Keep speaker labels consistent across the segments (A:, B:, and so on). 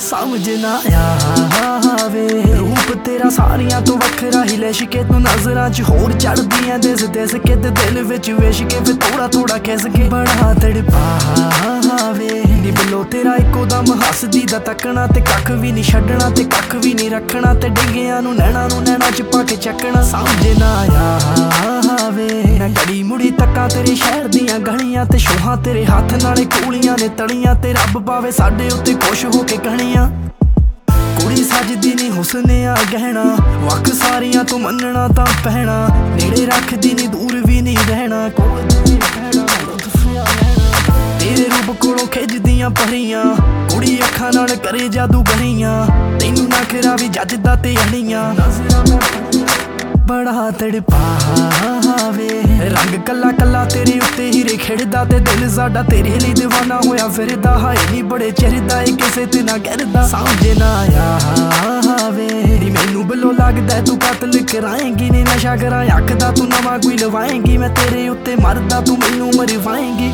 A: समझ ना आवे रूप तेरा सारियां तो वखरा ही लिशके तू नजरां च होर चढ़दियां दिस दिस के ते दिल विच विश के फिर थोड़ा थोड़ा खिस के बड़ा तड़पावे नी बिलो तेरा इको दम हसदी दा तकना ते कख भी नहीं छड्डना ते कख भी नहीं रखना ते डिंगियां नू नैना च पा के चकना समझ ना आवे मैं गड़ी मुड़ी तक्का तेरे शहर दियां गलियां ते शोहां तेरे हत्थ नाले कूलियां ने तलियां ते रब पावे साडे उत्ते खुश हो के कहणियां कुड़ी सजदी नी हुस्न आ गहना वख सारियां तू मनना तां पैना नेड़े रखदी नी दूर भी नहीं रहना तेरे रूप कोलों खिजदियां परियां कुड़ी अखां नाल करे जादूगरियां तैनू नखरा भी जजदा ते अड़ियां बड़ा तड़पावे रंग कला कला तेरे उत्ते हीरे खिड़दा ते दिल साडा तेरे लिए दीवाना होया फिरदा हाय नी बड़े चिरदा ए किसे ते ना करदा समझ ना आवे नी मैनू बिलो लगदा तू कतल कराएंगी नी नशा करा आखदा तू नवा कोई लवाएंगी मैं तेरे उत्ते मरदा तू मैनू मरवाएंगी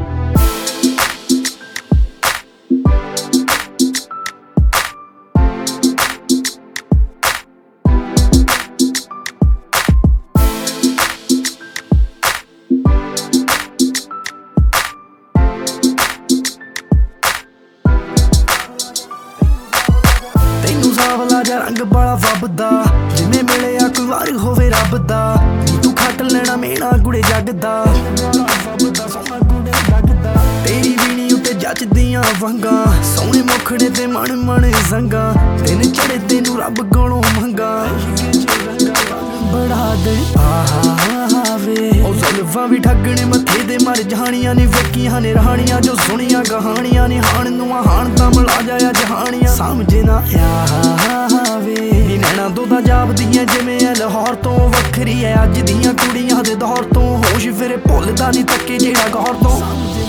A: सावला जा रंग बड़ा वबदा जिमें मिलिया कोई वार होवे रब दा तू खट लेना मेना गुड़े जगदा तेरी बीनी उत्ते जचदियां वंगा सोहने मुखड़े ते मन मन संगा दिन चढ़े तेनू रब कोलों मंगा बड़ा तड़पावे ओ जुल्फां भी ठगने मथे दे मर जानियां नी विकियां ने रहानियां जो सुनियां कहानियां नी हाण नूं हाण तां मिला जाया जहानियां समझ ना आवे नी नैना तो तां जापदियां जिवें ऐ लाहौर तो वखरी ऐ अज दियां कुड़ियां दे दौर तो होश फिर भुलदा नी तक्के जेड़ा गौर तो